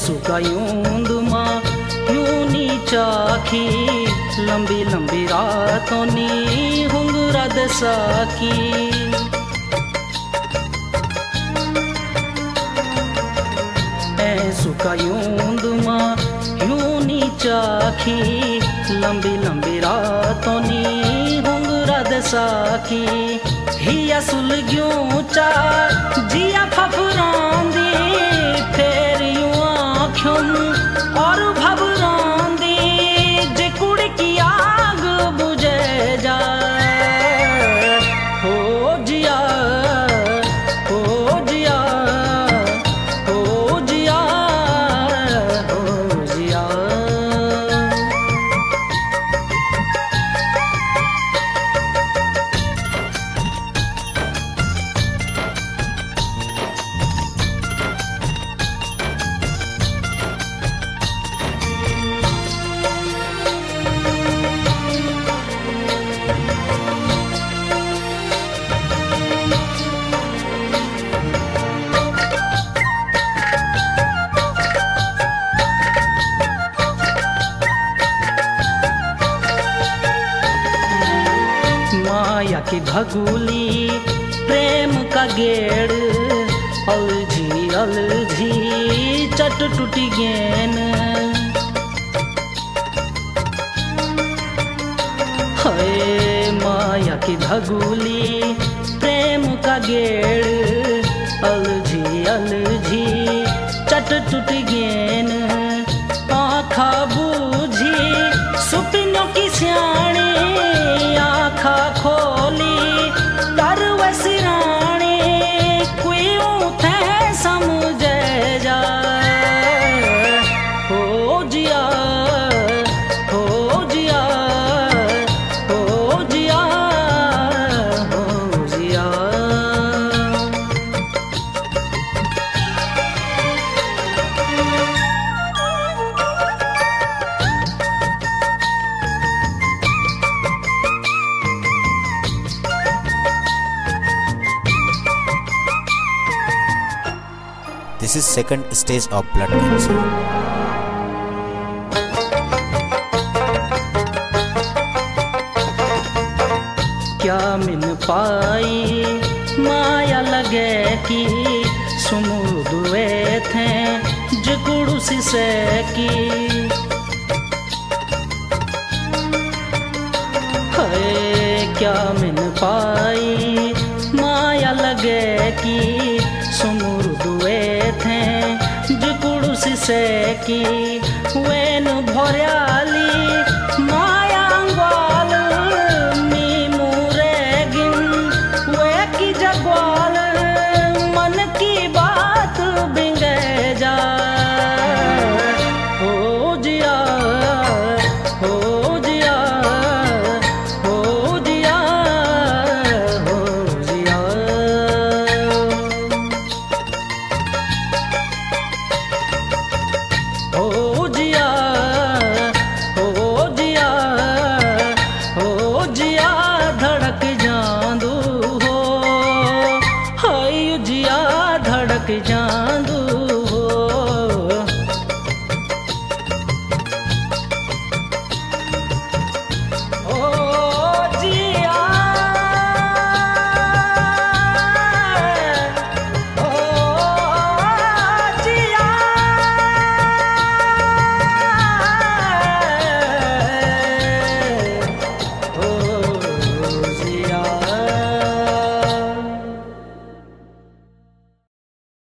सुकायूंद मां यूं नी चाखी लंबी लंबी रातों नी हुंगरा दसाकी सुकायूंद मां यूं नी चाखी लंबी लंबी रातों नी हुंगरा दसाकी हिया सुलगियों चा जिया फफरांदी फेर यूं आँखों और भबरांदी जे कुड़ की आग बुझे जाए हो जिया हो जिया हो जिया हो जिया। माया की भगुली प्रेम का गेड़ अलझी अलझी चट टूटी गेन है माया की भगुली प्रेम का गेड़ अलझी अलझी चट टूटी गेन आँखा बूझी सुपिनों की स्याणी आँखा खोली तर वसिराणी कोई थे समझे जा हो जिया हो जिया हो जिया हो जिया। This is second stage of blood cancer. क्या मिन पाई माया लगे कि सुमुदुए थे जकुड़ू से की है क्या मिन पाई माया लगे कि सुमुदुए थे जकुड़ू से की वेन भोरयाली माया अंगवाल मन की बात बिंगे जा हो जिया हो जिया हो जिया हो जिया। हो जिया हो जिया हो जिया धड़क जांदू हो हाय जिया धड़क जांदू